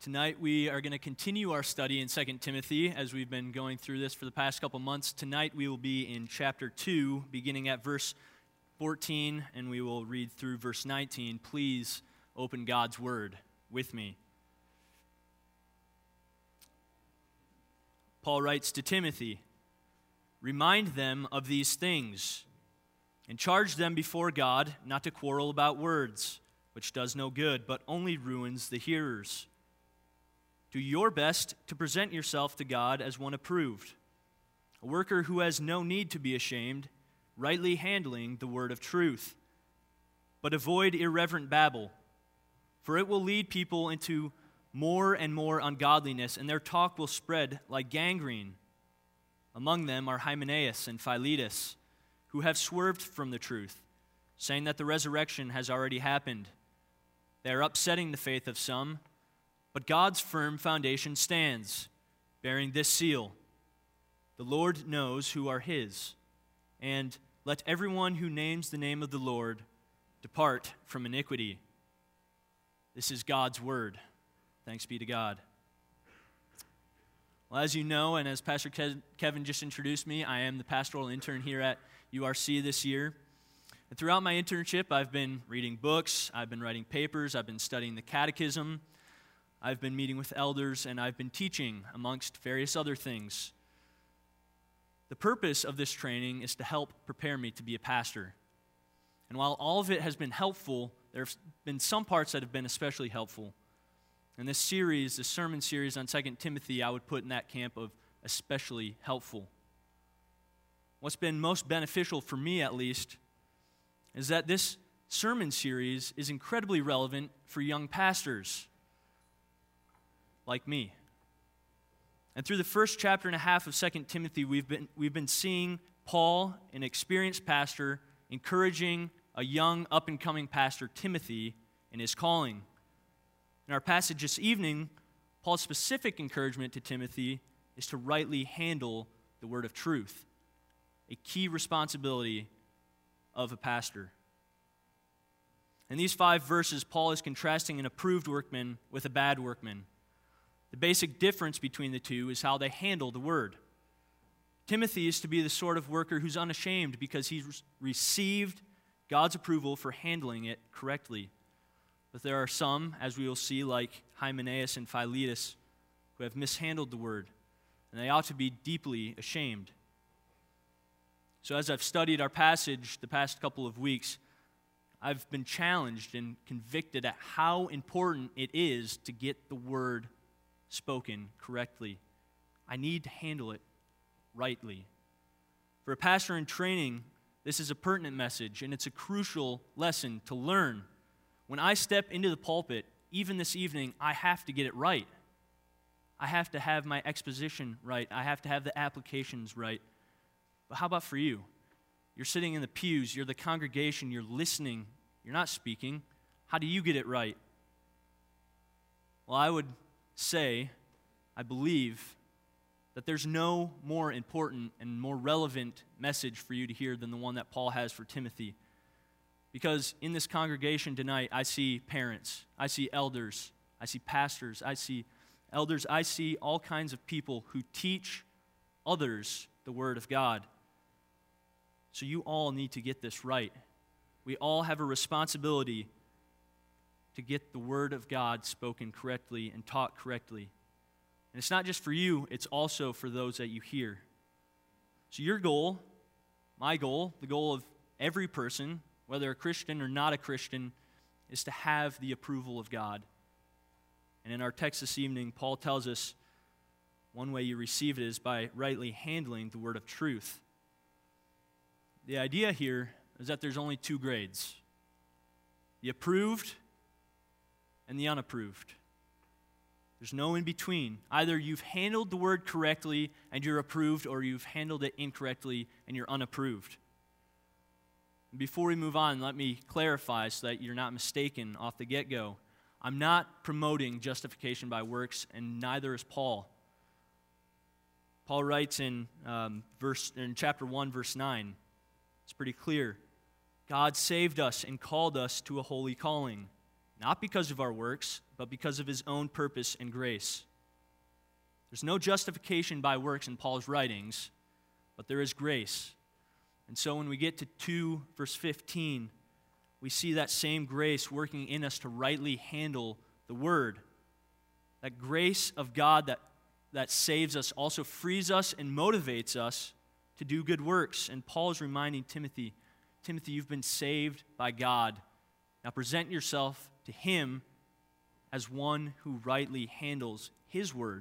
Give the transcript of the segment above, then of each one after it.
Tonight we are going to continue our study in 2 Timothy as we've been going through this for the past couple months. Tonight we will be in chapter 2, beginning at verse 14, and we will read through verse 19. Please open God's Word with me. Paul writes to Timothy, "Remind them of these things, and charge them before God not to quarrel about words, which does no good, but only ruins the hearers. Do your best to present yourself to God as one approved, a worker who has no need to be ashamed, rightly handling the word of truth. But avoid irreverent babble, for it will lead people into more and more ungodliness, and their talk will spread like gangrene. Among them are Hymenaeus and Philetus, who have swerved from the truth, saying that the resurrection has already happened. They are upsetting the faith of some, but God's firm foundation stands, bearing this seal: the Lord knows who are his, and let everyone who names the name of the Lord depart from iniquity." This is God's word. Thanks be to God. Well, as you know, and as Pastor Kevin just introduced me, I am the pastoral intern here at URC this year. And throughout my internship, I've been reading books, I've been writing papers, I've been studying the catechism, I've been meeting with elders, and I've been teaching, amongst various other things. The purpose of this training is to help prepare me to be a pastor. And while all of it has been helpful, there have been some parts that have been especially helpful. And this series, this sermon series on 2 Timothy, I would put in that camp of especially helpful. What's been most beneficial for me, at least, is that this sermon series is incredibly relevant for young pastors like me. And through the first chapter and a half of 2 Timothy, we've been seeing Paul, an experienced pastor, encouraging a young up-and-coming pastor, Timothy, in his calling. In our passage this evening, Paul's specific encouragement to Timothy is to rightly handle the word of truth, a key responsibility of a pastor. In these 5 verses, Paul is contrasting an approved workman with a bad workman. The basic difference between the two is how they handle the word. Timothy is to be the sort of worker who's unashamed because he's received God's approval for handling it correctly. But there are some, as we will see, like Hymenaeus and Philetus, who have mishandled the word, and they ought to be deeply ashamed. So as I've studied our passage the past couple of weeks, I've been challenged and convicted at how important it is to get the word spoken correctly. I need to handle it rightly. For a pastor in training, this is a pertinent message, and it's a crucial lesson to learn. When I step into the pulpit, even this evening, I have to get it right. I have to have my exposition right. I have to have the applications right. But how about for you? You're sitting in the pews, you're the congregation, you're listening, you're not speaking. How do you get it right? Well, I would say, I believe, that there's no more important and more relevant message for you to hear than the one that Paul has for Timothy. Because in this congregation tonight, I see parents, I see elders, I see pastors, I see elders, I see all kinds of people who teach others the Word of God. So you all need to get this right. We all have a responsibility to get the Word of God spoken correctly and taught correctly. And it's not just for you, it's also for those that you hear. So your goal, my goal, the goal of every person, whether a Christian or not a Christian, is to have the approval of God. And in our text this evening, Paul tells us one way you receive it is by rightly handling the word of truth. The idea here is that there's only 2 grades: the approved and the unapproved. There's no in between. Either you've handled the word correctly and you're approved, or you've handled it incorrectly and you're unapproved. Before we move on, let me clarify so that you're not mistaken off the get-go. I'm not promoting justification by works, and neither is Paul. Paul writes in chapter 1, verse 9. It's pretty clear. God saved us and called us to a holy calling, not because of our works, but because of his own purpose and grace. There's no justification by works in Paul's writings, but there is grace. And so when we get to 2 verse 15, we see that same grace working in us to rightly handle the word. That grace of God that saves us also frees us and motivates us to do good works. And Paul is reminding Timothy, you've been saved by God. Now present yourself to him as one who rightly handles his word.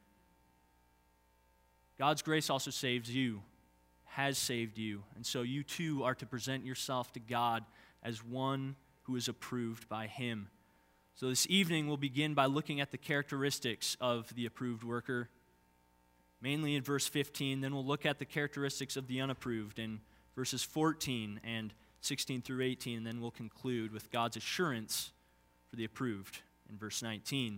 God's grace also saves you, has saved you. And so you too are to present yourself to God as one who is approved by him. So this evening we'll begin by looking at the characteristics of the approved worker, mainly in verse 15. Then we'll look at the characteristics of the unapproved in verses 14 and 16 through 18. And then we'll conclude with God's assurance for the approved in verse 19.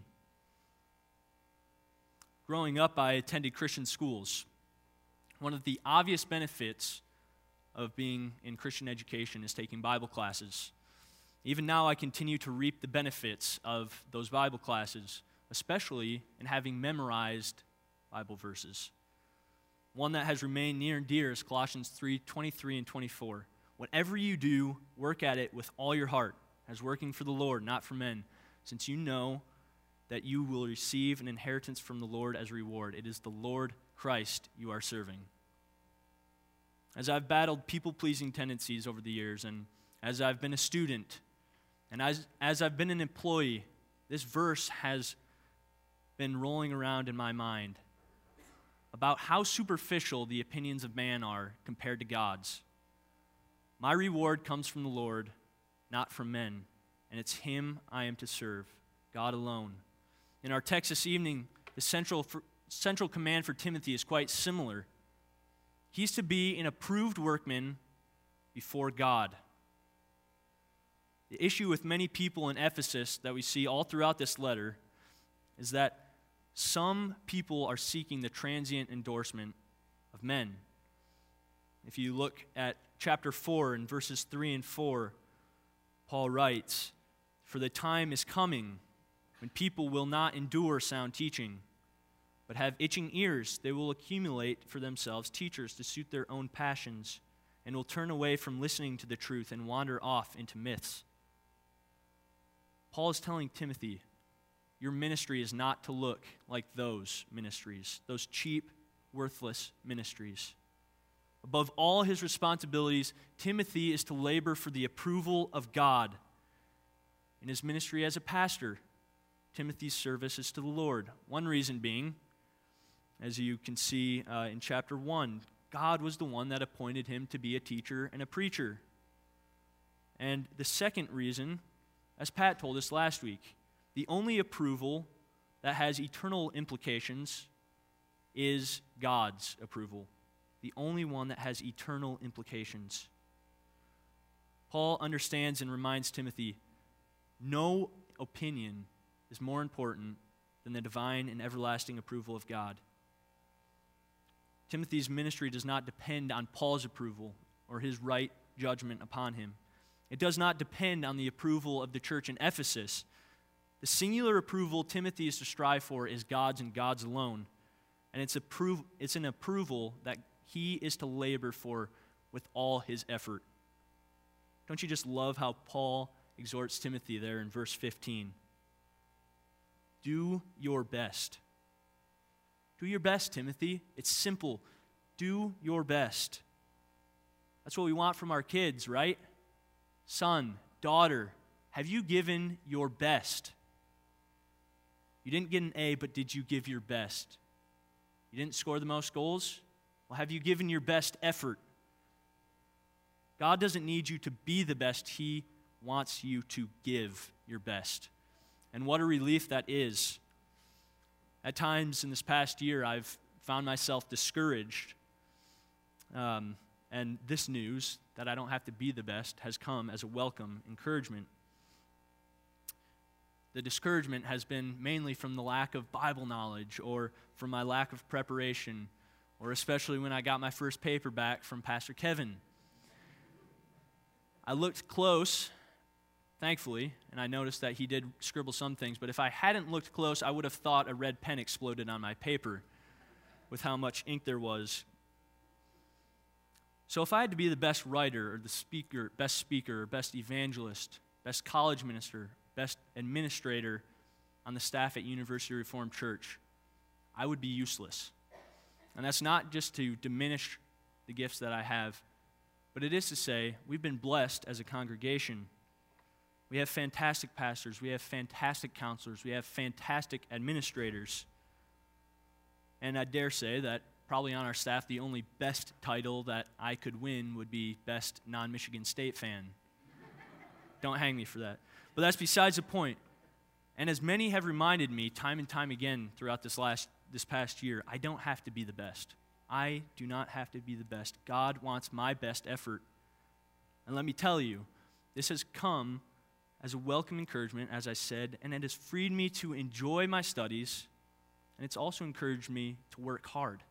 Growing up, I attended Christian schools. One of the obvious benefits of being in Christian education is taking Bible classes. Even now, I continue to reap the benefits of those Bible classes, especially in having memorized Bible verses. One that has remained near and dear is Colossians 3:23 and 24. Whatever you do, work at it with all your heart, as working for the Lord, not for men, since you know that you will receive an inheritance from the Lord as a reward. It is the Lord Christ you are serving. As I've battled people-pleasing tendencies over the years, and as I've been a student, and as I've been an employee, this verse has been rolling around in my mind about how superficial the opinions of man are compared to God's. My reward comes from the Lord, not from men, and it's him I am to serve, God alone. In our text this evening, the central command for Timothy is quite similar. He's to be an approved workman before God. The issue with many people in Ephesus that we see all throughout this letter is that some people are seeking the transient endorsement of men. If you look at chapter 4 and verses 3 and 4, Paul writes, "For the time is coming when people will not endure sound teaching, but have itching ears. They will accumulate for themselves teachers to suit their own passions, and will turn away from listening to the truth and wander off into myths." Paul is telling Timothy, your ministry is not to look like those ministries, those cheap, worthless ministries. Above all his responsibilities, Timothy is to labor for the approval of God. In his ministry as a pastor, Timothy's service is to the Lord. One reason being, as you can see in chapter 1, God was the one that appointed him to be a teacher and a preacher. And the second reason, as Pat told us last week, the only approval that has eternal implications is God's approval. The only one that has eternal implications. Paul understands and reminds Timothy, no opinion is more important than the divine and everlasting approval of God. Timothy's ministry does not depend on Paul's approval or his right judgment upon him. It does not depend on the approval of the church in Ephesus. The singular approval Timothy is to strive for is God's and God's alone. And it's an approval that he is to labor for with all his effort. Don't you just love how Paul exhorts Timothy there in verse 15? Do your best. Do your best, Timothy. It's simple. Do your best. That's what we want from our kids, right? Son, daughter, have you given your best? You didn't get an A, but did you give your best? You didn't score the most goals? Well, have you given your best effort? God doesn't need you to be the best. He wants you to give your best. And what a relief that is. At times in this past year, I've found myself discouraged. And this news, that I don't have to be the best, has come as a welcome encouragement. The discouragement has been mainly from the lack of Bible knowledge or from my lack of preparation, or especially when I got my first paper back from Pastor Kevin. I looked close, thankfully, and I noticed that he did scribble some things, but if I hadn't looked close, I would have thought a red pen exploded on my paper with how much ink there was. So if I had to be the best writer, or the best speaker, or best evangelist, best college minister, best administrator on the staff at University Reformed Church, I would be useless. And that's not just to diminish the gifts that I have, but it is to say we've been blessed as a congregation. We have fantastic pastors, we have fantastic counselors, we have fantastic administrators. And I dare say that probably on our staff, the only best title that I could win would be Best Non-Michigan State Fan. Don't hang me for that. But that's besides the point. And as many have reminded me time and time again throughout this past year, I don't have to be the best. I do not have to be the best. God wants my best effort. And let me tell you, this has come as a welcome encouragement, as I said, and it has freed me to enjoy my studies, and it's also encouraged me to work hard.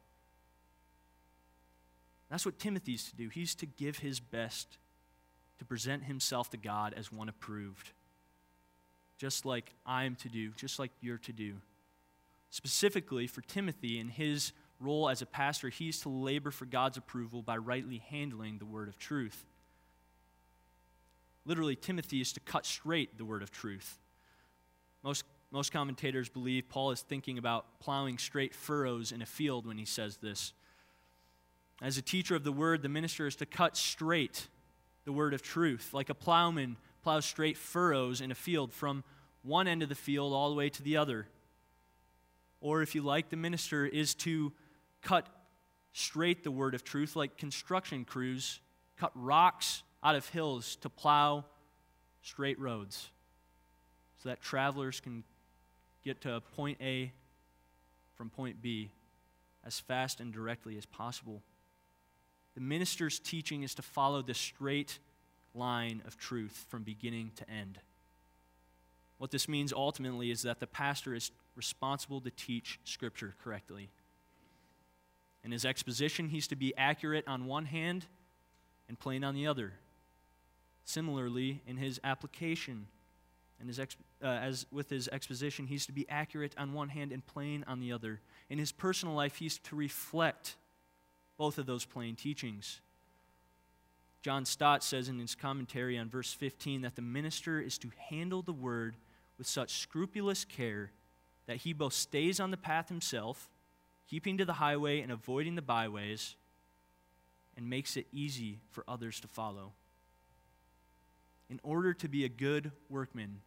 That's what Timothy's to do. He's to give his best to present himself to God as one approved, just like I'm to do, just like you're to do. Specifically for Timothy, in his role as a pastor, he's to labor for God's approval by rightly handling the word of truth. Literally, Timothy is to cut straight the word of truth. Most commentators believe Paul is thinking about plowing straight furrows in a field when he says this. As a teacher of the word, the minister is to cut straight the word of truth, like a plowman plows straight furrows in a field from one end of the field all the way to the other. Or if you like, the minister is to cut straight the word of truth like construction crews cut rocks out of hills to plow straight roads so that travelers can get to point A from point B as fast and directly as possible. The minister's teaching is to follow the straight line of truth from beginning to end. What this means ultimately is that the pastor is responsible to teach Scripture correctly. In his exposition, he's to be accurate on one hand and plain on the other. Similarly, in his application, and as with his exposition, he's to be accurate on one hand and plain on the other. In his personal life, he's to reflect both of those plain teachings. John Stott says in his commentary on verse 15 that the minister is to handle the word with such scrupulous care that he both stays on the path himself, keeping to the highway and avoiding the byways, and makes it easy for others to follow. In order to be a good workman,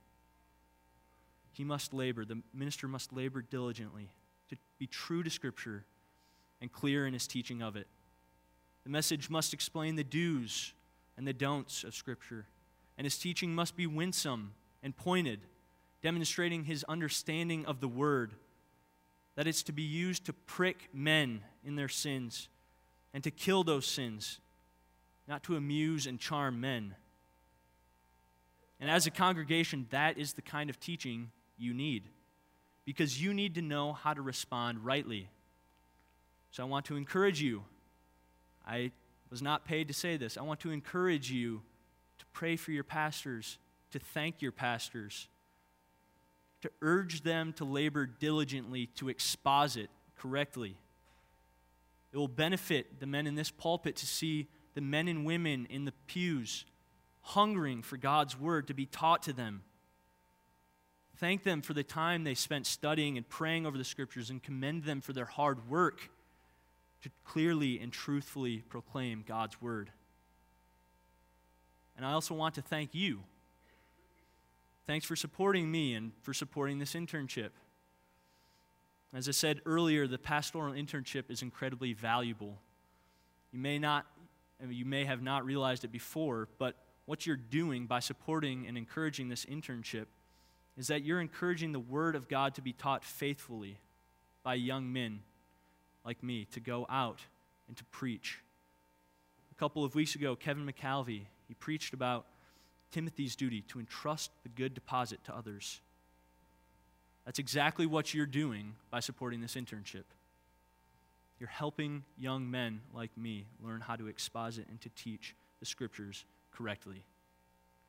the minister must labor diligently to be true to Scripture and clear in his teaching of it. The message must explain the do's and the don'ts of Scripture, and his teaching must be winsome and pointed, demonstrating his understanding of the Word, that it's to be used to prick men in their sins and to kill those sins, not to amuse and charm men. And as a congregation, that is the kind of teaching you need, because you need to know how to respond rightly. So I want to encourage you. I was not paid to say this. I want to encourage you to pray for your pastors, to thank your pastors, to urge them to labor diligently to exposit correctly. It will benefit the men in this pulpit to see the men and women in the pews hungering for God's word to be taught to them. Thank them for the time they spent studying and praying over the Scriptures, and commend them for their hard work to clearly and truthfully proclaim God's word. And I also want to thank you. Thanks for supporting me and for supporting this internship. As I said earlier, the pastoral internship is incredibly valuable. You may have not realized it before, but what you're doing by supporting and encouraging this internship is that you're encouraging the Word of God to be taught faithfully by young men like me to go out and to preach. A couple of weeks ago, Kevin McAlvey, he preached about Timothy's duty to entrust the good deposit to others. That's exactly what you're doing by supporting this internship. You're helping young men like me learn how to exposit and to teach the Scriptures correctly.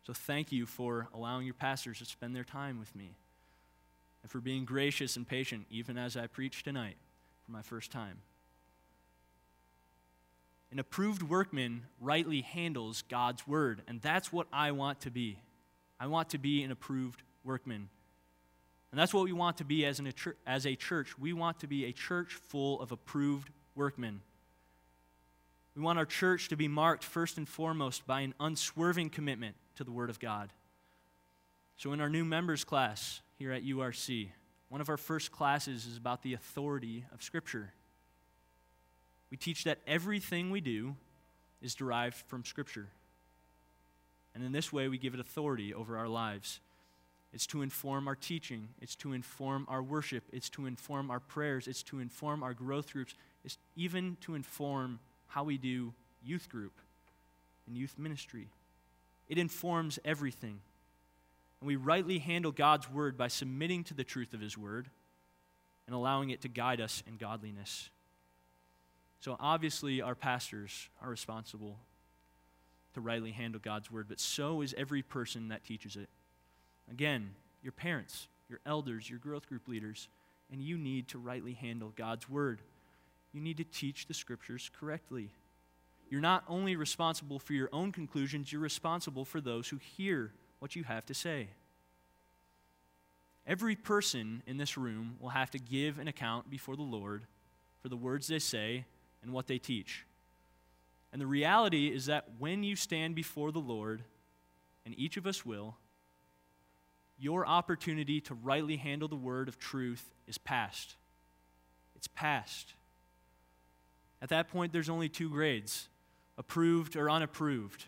So thank you for allowing your pastors to spend their time with me and for being gracious and patient even as I preach tonight for my first time. An approved workman rightly handles God's word, and that's what I want to be. I want to be an approved workman. And that's what we want to be as a church. We want to be a church full of approved workmen. We want our church to be marked first and foremost by an unswerving commitment to the Word of God. So in our new members class here at URC, one of our first classes is about the authority of Scripture. We teach that everything we do is derived from Scripture. And in this way, we give it authority over our lives. It's to inform our teaching. It's to inform our worship. It's to inform our prayers. It's to inform our growth groups. It's even to inform how we do youth group and youth ministry. It informs everything. And we rightly handle God's word by submitting to the truth of his word and allowing it to guide us in godliness. So obviously our pastors are responsible to rightly handle God's word, but so is every person that teaches it. Again, your parents, your elders, your growth group leaders, and you need to rightly handle God's word. You need to teach the scriptures correctly. You're not only responsible for your own conclusions, you're responsible for those who hear what you have to say. Every person in this room will have to give an account before the Lord for the words they say and what they teach. And the reality is that when you stand before the Lord, and each of us will, your opportunity to rightly handle the word of truth is past. It's past. At that point, there's only two grades, approved or unapproved.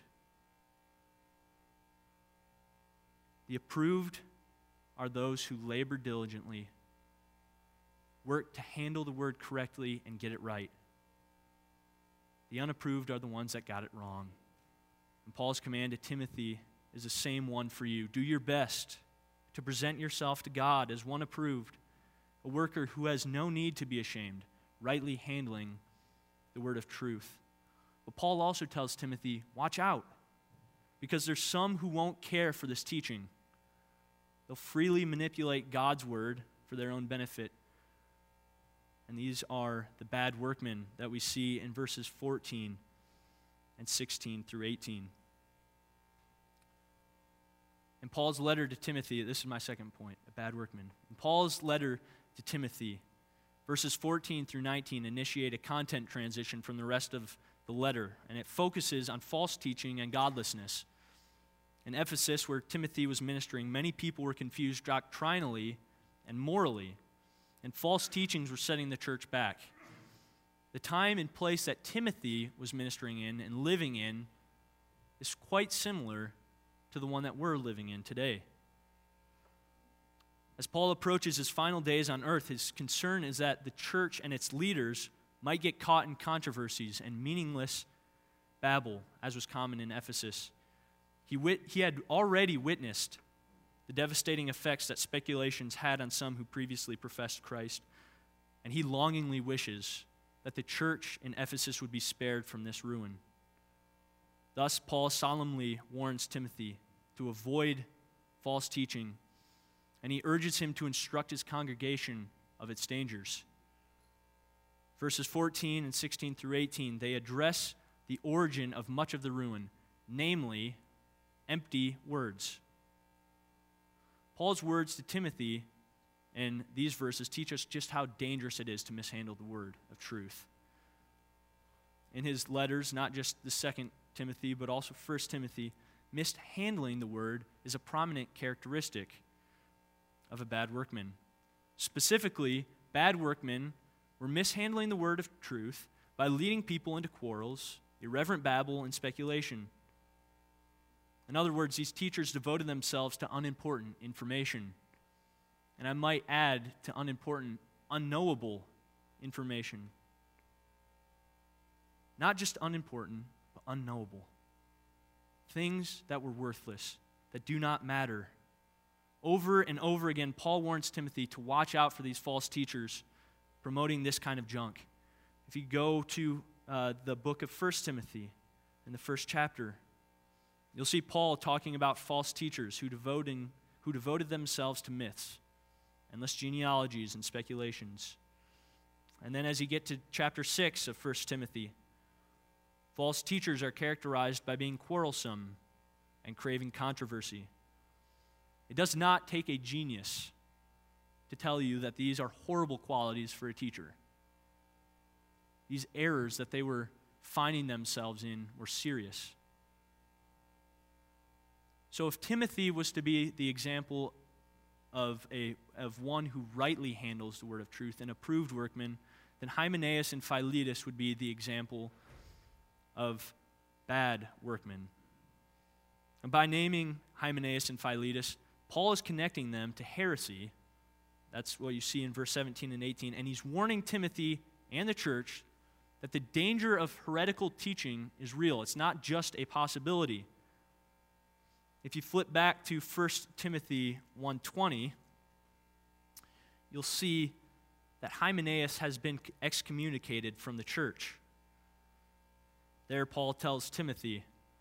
The approved are those who labor diligently, work to handle the word correctly and get it right. The unapproved are the ones that got it wrong. And Paul's command to Timothy is the same one for you. Do your best to present yourself to God as one approved, a worker who has no need to be ashamed, rightly handling the word of truth. But Paul also tells Timothy, watch out, because there's some who won't care for this teaching. They'll freely manipulate God's word for their own benefit. And these are the bad workmen that we see in verses 14 and 16 through 18. In Paul's letter to Timothy, this is my second point, a bad workman. In Paul's letter to Timothy, verses 14 through 19 initiate a content transition from the rest of the letter, and it focuses on false teaching and godlessness. In Ephesus, where Timothy was ministering, many people were confused doctrinally and morally, and false teachings were setting the church back. The time and place that Timothy was ministering in and living in is quite similar to the one that we're living in today. As Paul approaches his final days on earth, his concern is that the church and its leaders might get caught in controversies and meaningless babble, as was common in Ephesus. He had already witnessed the devastating effects that speculations had on some who previously professed Christ, and he longingly wishes that the church in Ephesus would be spared from this ruin. Thus, Paul solemnly warns Timothy to avoid false teaching, and he urges him to instruct his congregation of its dangers. Verses 14 and 16 through 18, they address the origin of much of the ruin, namely, empty words. Paul's words to Timothy in these verses teach us just how dangerous it is to mishandle the word of truth. In his letters, not just the 2 Timothy, but also 1 Timothy, mishandling the word is a prominent characteristic of a bad workman. Specifically, bad workmen were mishandling the word of truth by leading people into quarrels, irreverent babble, and speculation. In other words, these teachers devoted themselves to unimportant information. And I might add to unimportant, unknowable information. Not just unimportant, but unknowable. Things that were worthless, that do not matter. Over and over again, Paul warns Timothy to watch out for these false teachers promoting this kind of junk. If you go to the book of 1 Timothy, in the first chapter, You'll see Paul talking about false teachers who devoted themselves to myths, endless genealogies, and speculations. And then as you get to chapter 6 of 1 Timothy, false teachers are characterized by being quarrelsome and craving controversy. It does not take a genius to tell you that these are horrible qualities for a teacher. These errors that they were finding themselves in were serious. So if Timothy was to be the example of one who rightly handles the word of truth, an approved workman, then Hymenaeus and Philetus would be the example of bad workmen. And by naming Hymenaeus and Philetus, Paul is connecting them to heresy. That's what you see in verse 17 and 18. And he's warning Timothy and the church that the danger of heretical teaching is real. It's not just a possibility. If you flip back to 1 Timothy 1:20, you'll see that Hymenaeus has been excommunicated from the church. There, Paul tells Timothy,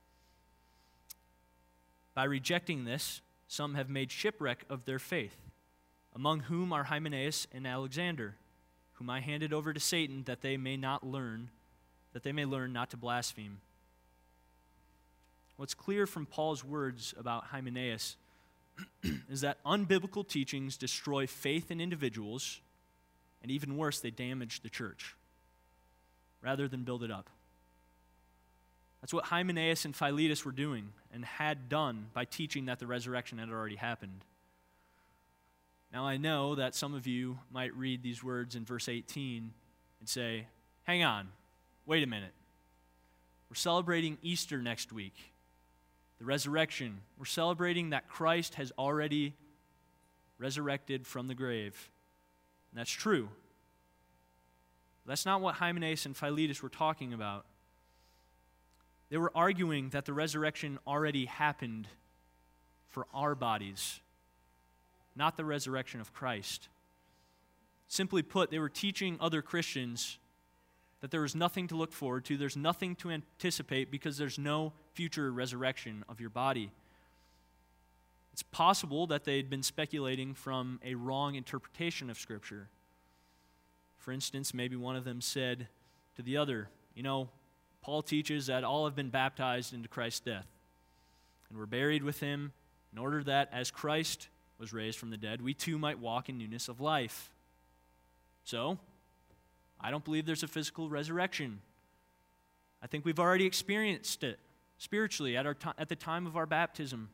by rejecting this, some have made shipwreck of their faith, among whom are Hymenaeus and Alexander, whom I handed over to Satan that they may learn not to blaspheme. What's clear from Paul's words about Hymenaeus is that unbiblical teachings destroy faith in individuals, and even worse, they damage the church rather than build it up. That's what Hymenaeus and Philetus were doing and had done by teaching that the resurrection had already happened. Now I know that some of you might read these words in verse 18 and say, hang on, wait a minute. We're celebrating Easter next week, the resurrection. We're celebrating that Christ has already resurrected from the grave. And that's true. That's not what Hymenaeus and Philetus were talking about. They were arguing that the resurrection already happened for our bodies, not the resurrection of Christ. Simply put, they were teaching other Christians that there is nothing to look forward to, there's nothing to anticipate because there's no future resurrection of your body. It's possible that they'd been speculating from a wrong interpretation of Scripture. For instance, maybe one of them said to the other, Paul teaches that all have been baptized into Christ's death, and were buried with him in order that as Christ was raised from the dead, we too might walk in newness of life. So, I don't believe there's a physical resurrection. I think we've already experienced it spiritually at the time of our baptism.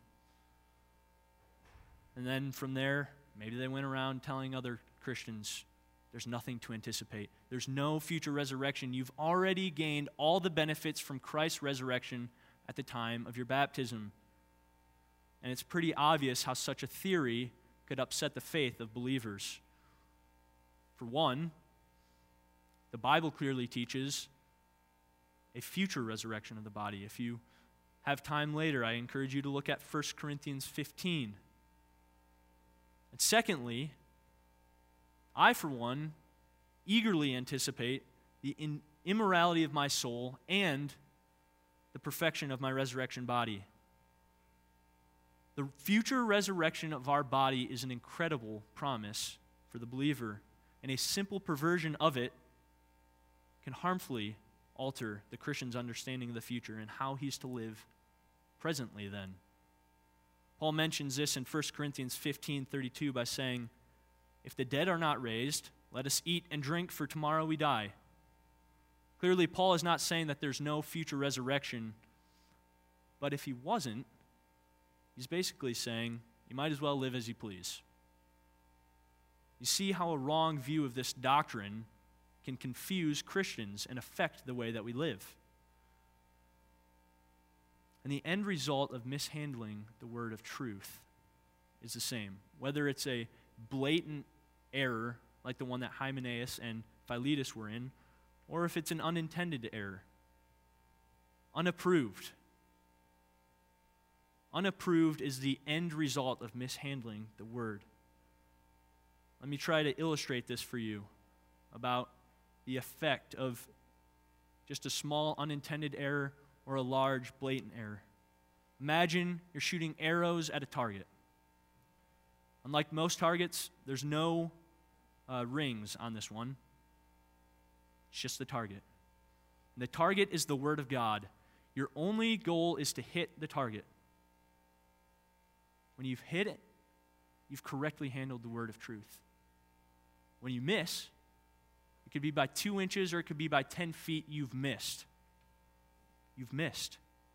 And then from there, maybe they went around telling other Christians, there's nothing to anticipate. There's no future resurrection. You've already gained all the benefits from Christ's resurrection at the time of your baptism. And it's pretty obvious how such a theory could upset the faith of believers. For one, the Bible clearly teaches a future resurrection of the body. If you have time later, I encourage you to look at 1 Corinthians 15. And secondly, I, for one, eagerly anticipate the immorality of my soul and the perfection of my resurrection body. The future resurrection of our body is an incredible promise for the believer, and a simple perversion of it can harmfully alter the Christian's understanding of the future and how he's to live presently then. Paul mentions this in 1 Corinthians 15:32 by saying, if the dead are not raised, let us eat and drink, for tomorrow we die. Clearly, Paul is not saying that there's no future resurrection, but if he wasn't, he's basically saying you might as well live as you please. You see how a wrong view of this doctrine can confuse Christians and affect the way that we live. And the end result of mishandling the word of truth is the same. Whether it's a blatant error like the one that Hymenaeus and Philetus were in, or if it's an unintended error. Unapproved. Unapproved is the end result of mishandling the word. Let me try to illustrate this for you about the effect of just a small unintended error or a large blatant error. Imagine you're shooting arrows at a target. Unlike most targets, there's no rings on this one. It's just the target. And the target is the Word of God. Your only goal is to hit the target. When you've hit it, you've correctly handled the word of truth. When you miss, it could be by 2 inches or it could be by 10 feet, you've missed. You've missed.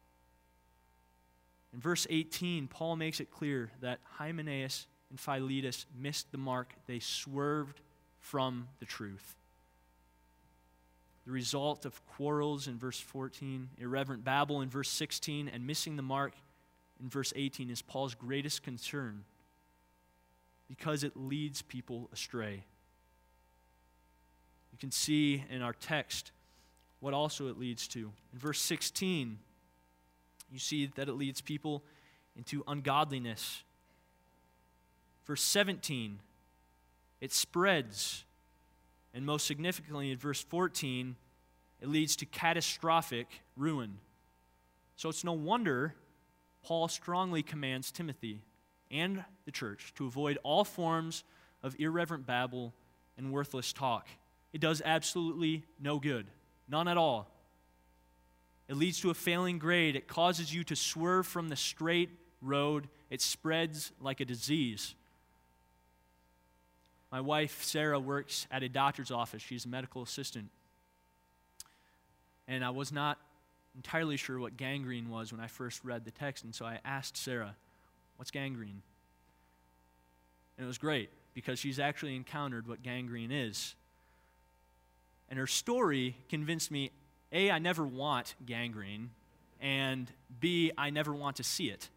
In verse 18, Paul makes it clear that Hymenaeus and Philetus missed the mark. They swerved from the truth. The result of quarrels in verse 14, irreverent babble in verse 16, and missing the mark in verse 18 is Paul's greatest concern because it leads people astray. You can see in our text what also it leads to. In verse 16, you see that it leads people into ungodliness. Verse 17, it spreads. And most significantly, in verse 14, it leads to catastrophic ruin. So it's no wonder Paul strongly commands Timothy and the church to avoid all forms of irreverent babble and worthless talk. It does absolutely no good, none at all. It leads to a failing grade. It causes you to swerve from the straight road. It spreads like a disease. My wife, Sarah, works at a doctor's office. She's a medical assistant. And I was not entirely sure what gangrene was when I first read the text, and so I asked Sarah, "What's gangrene?" And it was great, because she's actually encountered what gangrene is. And her story convinced me, A, I never want gangrene, and B, I never want to see it.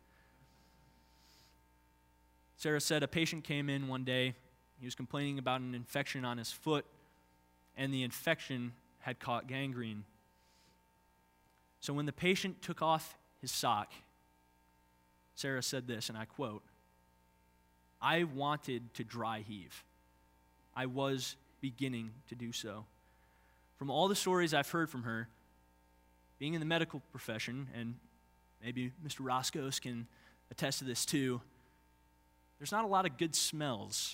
Sarah said a patient came in one day. He was complaining about an infection on his foot, and the infection had caught gangrene. So when the patient took off his sock, Sarah said this, and I quote, "I wanted to dry heave. I was beginning to do so." From all the stories I've heard from her, being in the medical profession, and maybe Mr. Roscoe's can attest to this too, there's not a lot of good smells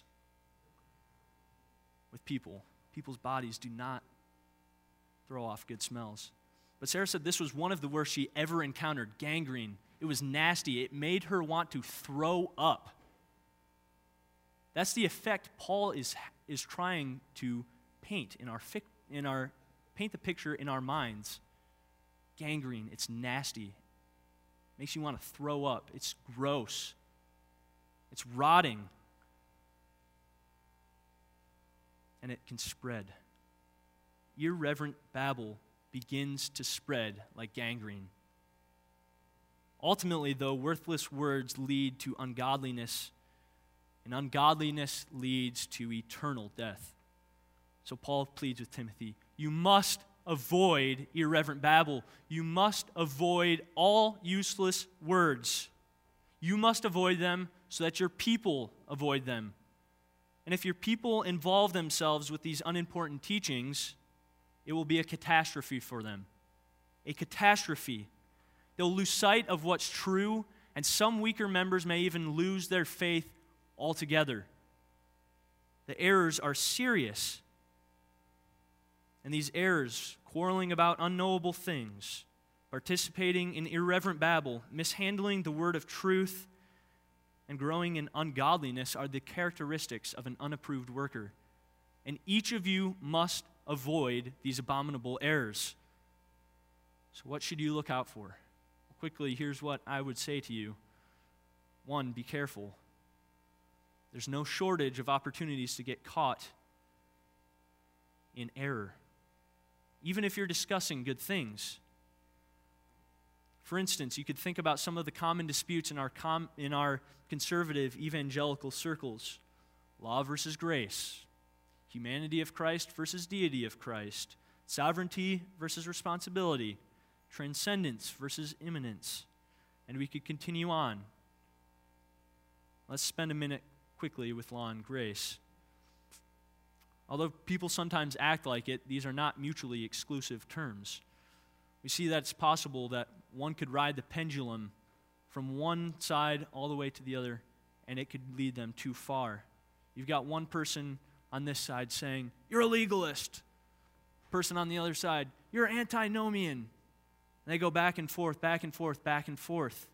with people. People's bodies do not throw off good smells. But Sarah said this was one of the worst she ever encountered, gangrene. It was nasty. It made her want to throw up. That's the effect Paul is trying to paint paint the picture in our minds. Gangrene, it's nasty. Makes you want to throw up. It's gross. It's rotting. And it can spread. Irreverent babble begins to spread like gangrene. Ultimately, though, worthless words lead to ungodliness, and ungodliness leads to eternal death. So Paul pleads with Timothy, you must avoid irreverent babble. You must avoid all useless words. You must avoid them so that your people avoid them. And if your people involve themselves with these unimportant teachings, it will be a catastrophe for them. A catastrophe. They'll lose sight of what's true, and some weaker members may even lose their faith altogether. The errors are serious. And these errors, quarreling about unknowable things, participating in irreverent babble, mishandling the word of truth, and growing in ungodliness are the characteristics of an unapproved worker. And each of you must avoid these abominable errors. So what should you look out for? Quickly, here's what I would say to you. 1, be careful. There's no shortage of opportunities to get caught in error, even if you're discussing good things. For instance, you could think about some of the common disputes in our conservative evangelical circles. Law versus grace. Humanity of Christ versus deity of Christ. Sovereignty versus responsibility. Transcendence versus immanence. And we could continue on. Let's spend a minute quickly with law and grace. Although people sometimes act like it, these are not mutually exclusive terms. We see that it's possible that one could ride the pendulum from one side all the way to the other, and it could lead them too far. You've got one person on this side saying, "You're a legalist." Person on the other side, "You're antinomian." And they go back and forth, back and forth, back and forth.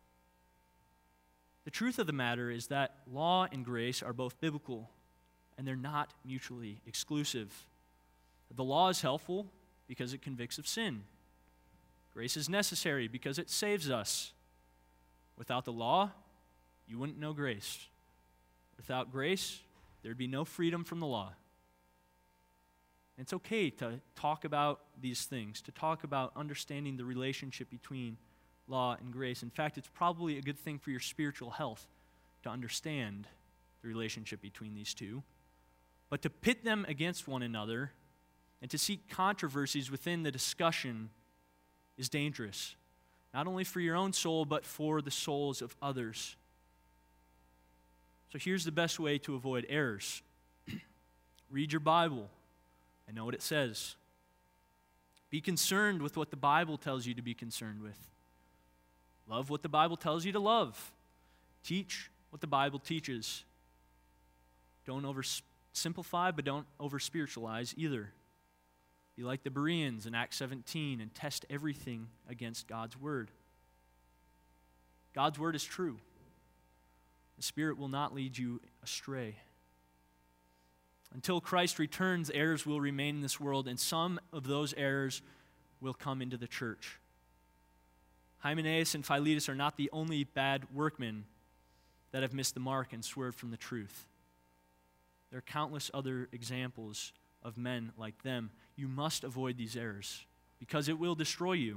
The truth of the matter is that law and grace are both biblical, and they're not mutually exclusive. The law is helpful because it convicts of sin. Grace is necessary because it saves us. Without the law, you wouldn't know grace. Without grace, there'd be no freedom from the law. And it's okay to talk about these things, to talk about understanding the relationship between law and grace. In fact, it's probably a good thing for your spiritual health to understand the relationship between these two. But to pit them against one another and to seek controversies within the discussion is dangerous, not only for your own soul, but for the souls of others. So here's the best way to avoid errors. Read your Bible and know what it says. Be concerned with what the Bible tells you to be concerned with. Love what the Bible tells you to love. Teach what the Bible teaches. Don't oversimplify, but don't over-spiritualize either. Be like the Bereans in Acts 17 and test everything against God's Word. God's Word is true. The Spirit will not lead you astray. Until Christ returns, errors will remain in this world, and some of those errors will come into the church. Hymenaeus and Philetus are not the only bad workmen that have missed the mark and swerved from the truth. There are countless other examples of men like them. You must avoid these errors because it will destroy you.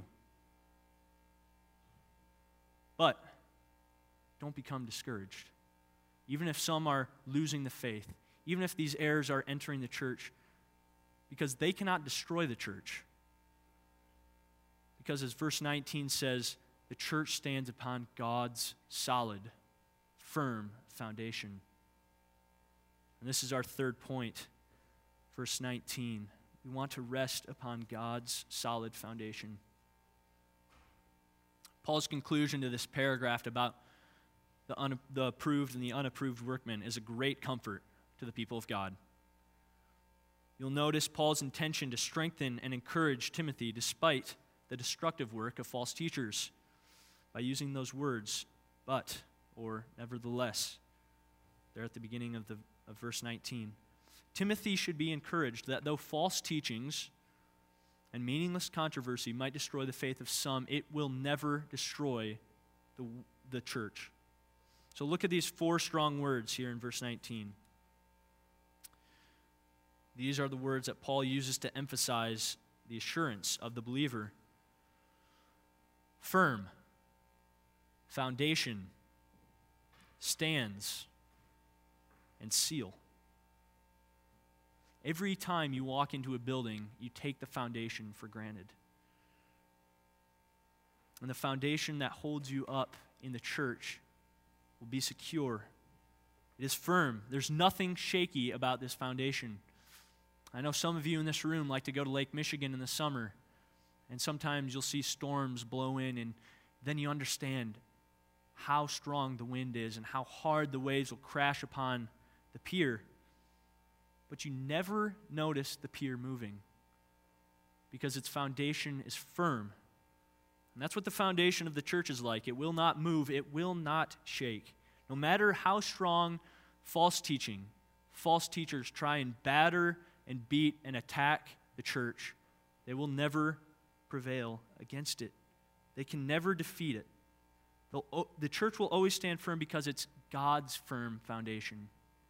But don't become discouraged. Even if some are losing the faith, even if these errors are entering the church, because they cannot destroy the church. Because as verse 19 says, the church stands upon God's solid, firm foundation. And this is our third point, verse 19. We want to rest upon God's solid foundation. Paul's conclusion to this paragraph about the approved and the unapproved workmen is a great comfort to the people of God. You'll notice Paul's intention to strengthen and encourage Timothy despite the destructive work of false teachers by using those words, but, or nevertheless, there at the beginning of verse 19. Timothy should be encouraged that though false teachings and meaningless controversy might destroy the faith of some, it will never destroy the church. So look at these four strong words here in verse 19. These are the words that Paul uses to emphasize the assurance of the believer. Firm, foundation, stands, and seal. Every time you walk into a building, you take the foundation for granted. And the foundation that holds you up in the church will be secure. It is firm. There's nothing shaky about this foundation. I know some of you in this room like to go to Lake Michigan in the summer, and sometimes you'll see storms blow in, and then you understand how strong the wind is and how hard the waves will crash upon the pier. But you never notice the pier moving because its foundation is firm. And that's what the foundation of the church is like. It will not move. It will not shake. No matter how strong false teaching, false teachers try and batter and beat and attack the church, they will never prevail against it. They can never defeat it. The church will always stand firm because it's God's firm foundation.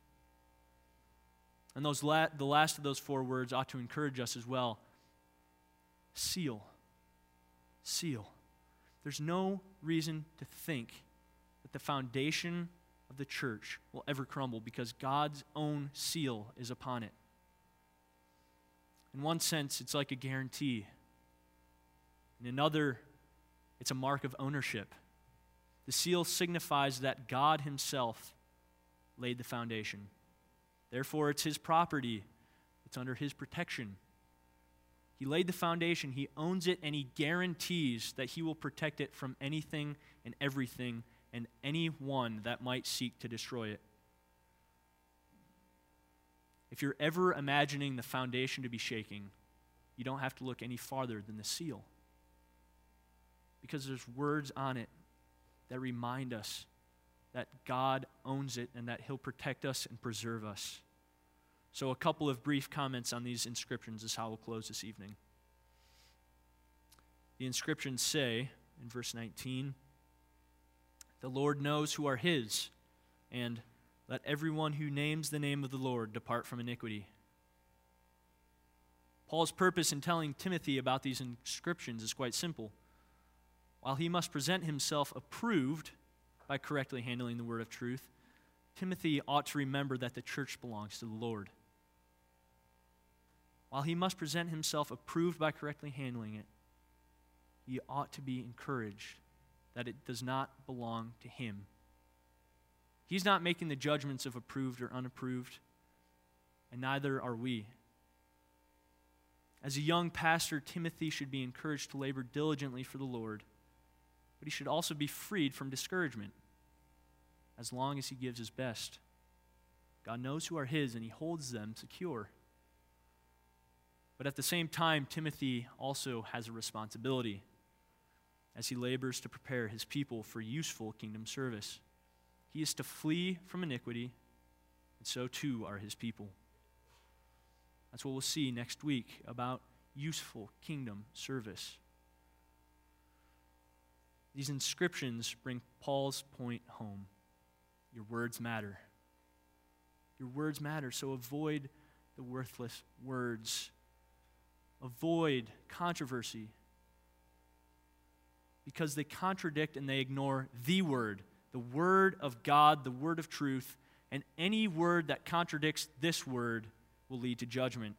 And the last of those four words ought to encourage us as well. Seal. Seal. There's no reason to think that the foundation of the church will ever crumble because God's own seal is upon it. In one sense, it's like a guarantee. In another, it's a mark of ownership. The seal signifies that God himself laid the foundation. Therefore, it's his property. It's under his protection. He laid the foundation, he owns it, and he guarantees that he will protect it from anything and everything and anyone that might seek to destroy it. If you're ever imagining the foundation to be shaking, you don't have to look any farther than the seal. Because there's words on it that remind us that God owns it and that he'll protect us and preserve us. So a couple of brief comments on these inscriptions is how we'll close this evening. The inscriptions say, in verse 19, "The Lord knows who are his, and let everyone who names the name of the Lord depart from iniquity." Paul's purpose in telling Timothy about these inscriptions is quite simple. While he must present himself approved by correctly handling the word of truth, Timothy ought to remember that the church belongs to the Lord. While he must present himself approved by correctly handling it, he ought to be encouraged that it does not belong to him. He's not making the judgments of approved or unapproved, and neither are we. As a young pastor, Timothy should be encouraged to labor diligently for the Lord, but he should also be freed from discouragement as long as he gives his best. God knows who are his, and he holds them secure. But at the same time, Timothy also has a responsibility as he labors to prepare his people for useful kingdom service. He is to flee from iniquity, and so too are his people. That's what we'll see next week about useful kingdom service. These inscriptions bring Paul's point home. Your words matter. Your words matter, so avoid the worthless words. Avoid controversy, because they contradict and they ignore the word of God, the word of truth, and any word that contradicts this word will lead to judgment,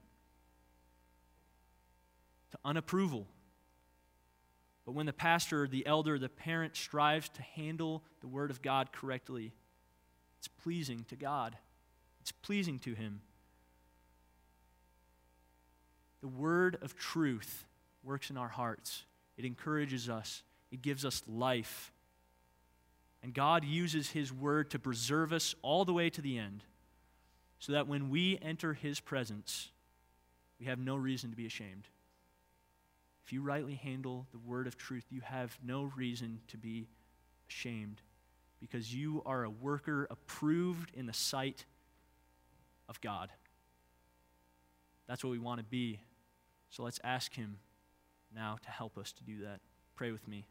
to unapproval. But when the pastor, the elder, the parent strives to handle the word of God correctly, it's pleasing to God. It's pleasing to him. The word of truth works in our hearts. It encourages us. It gives us life. And God uses his word to preserve us all the way to the end, so that when we enter his presence, we have no reason to be ashamed. If you rightly handle the word of truth, you have no reason to be ashamed, because you are a worker approved in the sight of God. That's what we want to be. So let's ask him now to help us to do that. Pray with me.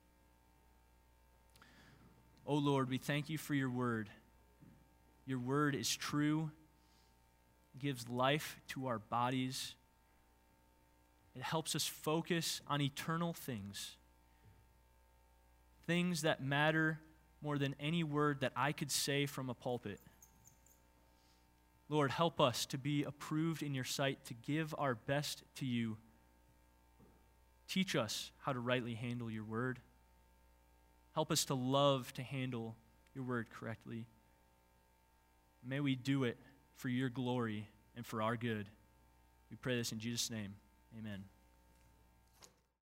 Oh Lord, we thank you for your word. Your word is true, gives life to our bodies. It helps us focus on eternal things, things that matter more than any word that I could say from a pulpit. Lord, help us to be approved in your sight, to give our best to you. Teach us how to rightly handle your word. Help us to love to handle your word correctly. May we do it for your glory and for our good. We pray this in Jesus' name. Amen.